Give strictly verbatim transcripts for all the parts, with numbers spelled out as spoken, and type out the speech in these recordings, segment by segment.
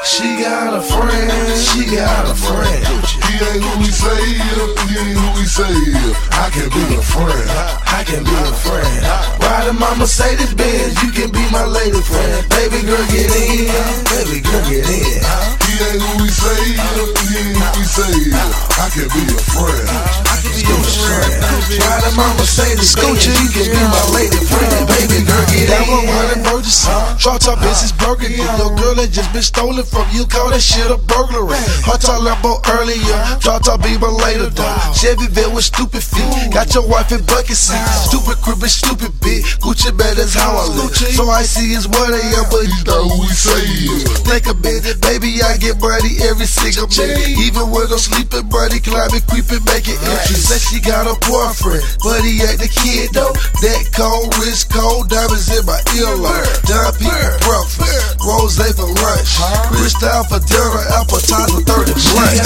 She got a friend, she got a friend. He ain't who he say he is, he ain't who he say he is. I can be a friend, I can be a friend. Riding my Mercedes Benz, you can be my lady friend. Baby girl, get in, baby girl, get in. He ain't who he say he is, he ain't who he say he is. I can be a friend, I can be your friend. Riding my Mercedes Benz, you can be my lady friend. Baby girl, get in. That one running emergency. Drop top business burgundy. Your girl that just been stolen from you, call that shit a burglary. Hot top Lambo earlier, drop top Beamer later though. Chevy Bell with stupid feet. Got your wife in bucket seat. Stupid crib and stupid bitch. Gucci bag, that's how I live. So I see is what I am, but he's not who he say he is. Think a bit, baby, I get money every single minute. Even when I'm sleeping, money climbing, creeping, making entries. Said she got a boyfriend, but he ain't the kid though. That cold, wrist cold, diamonds in my earlobe. Dime P for breakfast, rose for lunch, Cristal for dinner, appetizer, thirty blunt.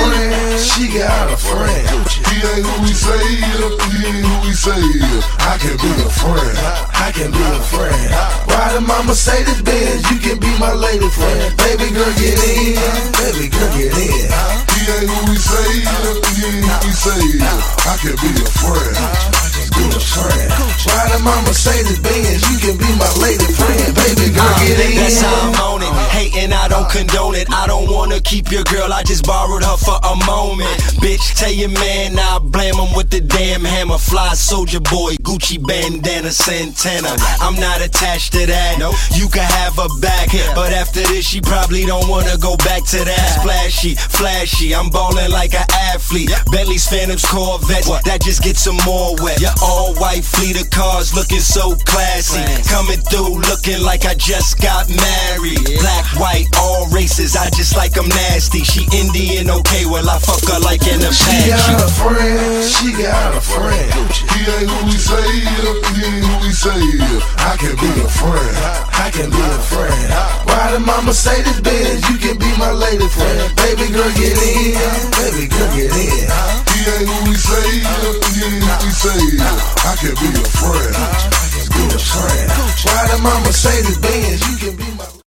She got a friend. He ain't who he say he is, he ain't who he say he is. I can be a friend, I can be a friend. Riding my Mercedes Benz, you can be my lady friend. Baby girl, get in, baby girl, get in. He ain't who he say he is, he ain't who he say he is. I can be a friend, be a friend. Riding my Mercedes Benz, you can be my lady friend. Baby girl, get in. That's how I'm on it. Hating, I don't condone it. I don't wanna keep your girl, I just borrowed her for a moment. Bitch, tell your man now I blame him with the damn hammer. Fly soldier boy, Gucci bandana, Santana. I'm not attached to that. You can have her back, but after this she probably don't wanna go back to that. Splashy, flashy, I'm ballin' like an athlete. Bentleys, Phantoms, Corvettes, that just gets some more wet. Your all white fleet of cars looking so classy. Coming through looking like I just got married. Black, white, all races, I just like them nasty. She Indian, okay, well I fuck her like an Apache. She got a friend, she got a friend. He ain't who he say he is, he ain't who he say he is. I can be a friend, I can be a friend. Riding my Mercedes Benz, you can be my lady friend. Baby girl, get in, baby girl, get in. He ain't who he say he is, he ain't who he say he is. I can be a friend, be a friend. Riding my Mercedes Benz, you can be my